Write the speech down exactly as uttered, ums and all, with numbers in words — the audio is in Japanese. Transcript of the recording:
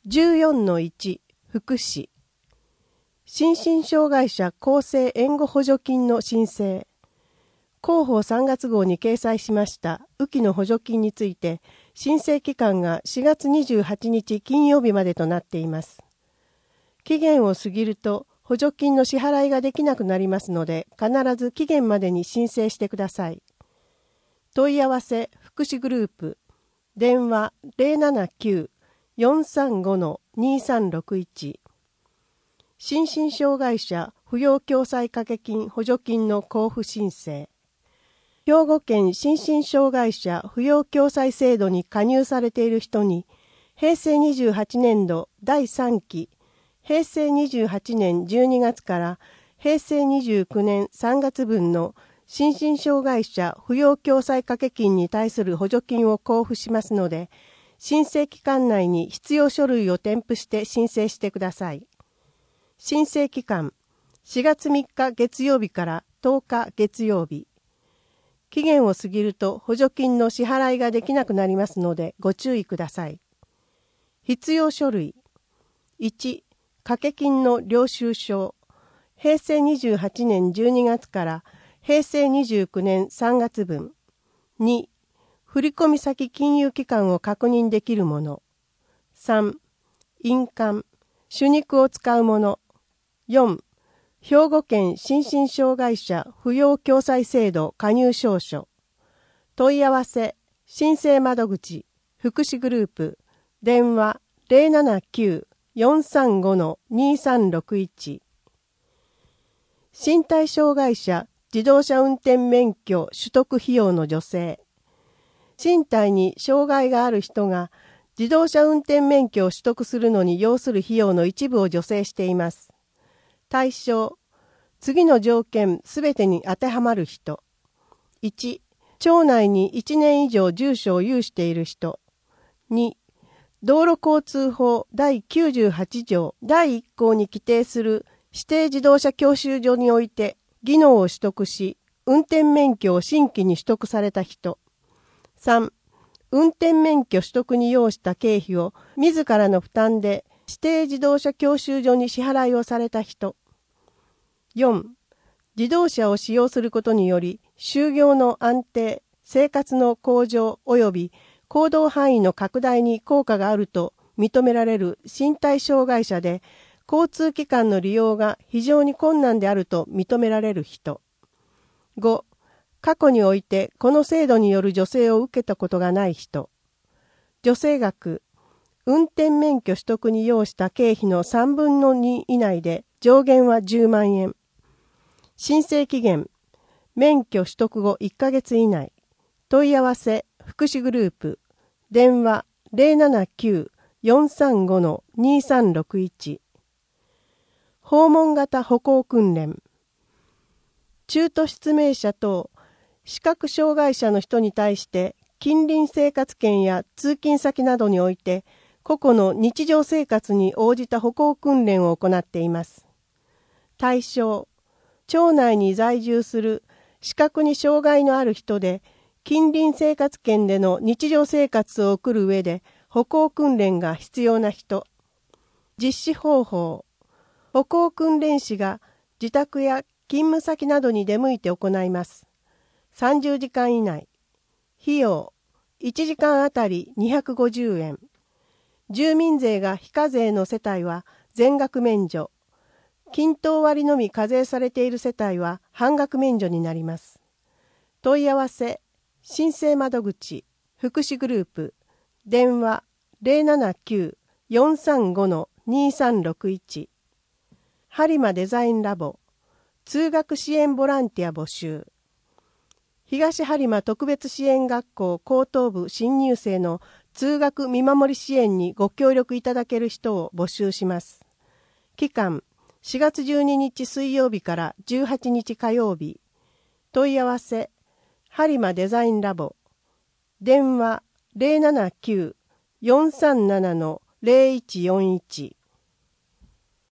じゅうよんのいち 福祉心身障害者厚生援護補助金の申請広報さんがつ号に掲載しました雨季の補助金について申請期間がしがつにじゅうはちにち金曜日までとなっています。期限を過ぎると補助金の支払いができなくなりますので必ず期限までに申請してください。問い合わせ福祉グループ電話 ゼロななきゅう よんさんご にさんろくいち 心身障害者扶養共済掛金補助金の交付申請兵庫県心身障害者扶養共済制度に加入されている人に平成にじゅうはちねんどだいさんき平成にじゅうはちねんじゅうにがつから平成にじゅうきゅうねんさんがつぶんの心身障害者扶養共済掛金に対する補助金を交付しますので、申請期間内に必要書類を添付して申請してください。申請期間、しがつみっか月曜日からとおか月曜日。期限を過ぎると補助金の支払いができなくなりますのでご注意ください。必要書類。いち、掛金の領収書。平成にじゅうはちねんじゅうにがつから平成にじゅうきゅうねんさんがつぶん。に、振込先金融機関を確認できるもの。さん、印鑑、手肉を使うもの。よん、兵庫県心身障害者扶養共済制度加入証書。問い合わせ、申請窓口、福祉グループ、電話 ゼロななきゅう よんさんご にさんろくいち。身体障害者自動車運転免許取得費用の助成。身体に障害がある人が自動車運転免許を取得するのに要する費用の一部を助成しています。対象、次の条件すべてに当てはまる人。いち、町内にいちねん以上住所を有している人。に、道路交通法だいきゅうじゅうはちじょうだいいっこうに規定する指定自動車教習所において技能を取得し、運転免許を新規に取得された人。さん、運転免許取得に要した経費を自らの負担で指定自動車教習所に支払いをされた人。よん、自動車を使用することにより、就業の安定、生活の向上及び行動範囲の拡大に効果があると認められる身体障害者で、交通機関の利用が非常に困難であると認められる人。ご、過去においてこの制度による助成を受けたことがない人。助成額、運転免許取得に要した経費のさんぶんのに以内で上限はじゅうまんえん。申請期限、免許取得後いっかげつ以内。問い合わせ、福祉グループ、電話 ゼロななきゅう よんさんご にさんろくいち。訪問型歩行訓練。中途失明者等視覚障害者の人に対して近隣生活圏や通勤先などにおいて個々の日常生活に応じた歩行訓練を行っています。対象、町内に在住する視覚に障害のある人で近隣生活圏での日常生活を送る上で歩行訓練が必要な人。実施方法、歩行訓練士が自宅や勤務先などに出向いて行います。さんじゅうじかん以内。費用、いちじかんあたりにひゃくごじゅうえん。住民税が非課税の世帯は全額免除。均等割のみ課税されている世帯は半額免除になります。問い合わせ、申請窓口、福祉グループ、電話 ゼロななきゅう よんさんご にさんろくいち。播磨デザインラボ、通学支援ボランティア募集。東播磨特別支援学校高等部新入生の通学見守り支援にご協力いただける人を募集します。期間、しがつじゅうににち水曜日からじゅうはちにち火曜日。問い合わせ、播磨デザインラボ。電話 ゼロななきゅう よんさんなな ゼロいちよんいち。